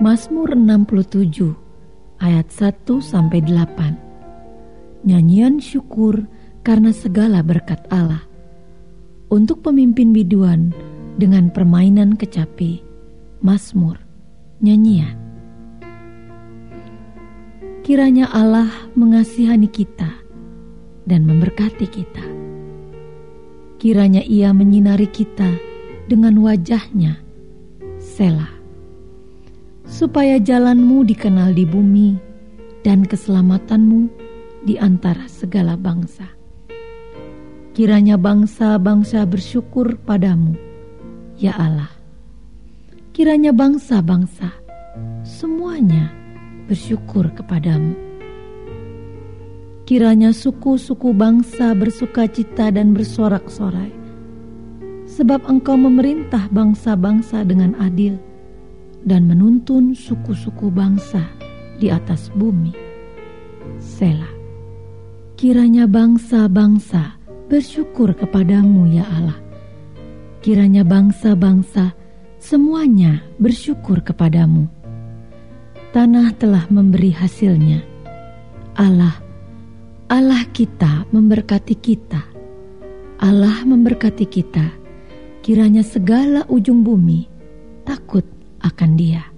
Mazmur 67 ayat 1-8. Nyanyian syukur karena segala berkat Allah. Untuk pemimpin biduan dengan permainan kecapi. Mazmur, nyanyian. Kiranya Allah mengasihani kita dan memberkati kita. Kiranya Ia menyinari kita dengan wajah-Nya. Selah. Supaya jalanmu dikenal di bumi dan keselamatanmu di antara segala bangsa. Kiranya bangsa-bangsa bersyukur padamu, ya Allah. Kiranya bangsa-bangsa semuanya bersyukur kepadamu. Kiranya suku-suku bangsa bersukacita dan bersorak-sorai, sebab Engkau memerintah bangsa-bangsa dengan adil dan menuntun suku-suku bangsa di atas bumi. Selah. Kiranya bangsa-bangsa bersyukur kepadamu, ya Allah. Kiranya bangsa-bangsa semuanya bersyukur kepadamu. Tanah telah memberi hasilnya. Allah kita memberkati kita. Allah memberkati kita. Kiranya segala ujung bumi takut akan Dia.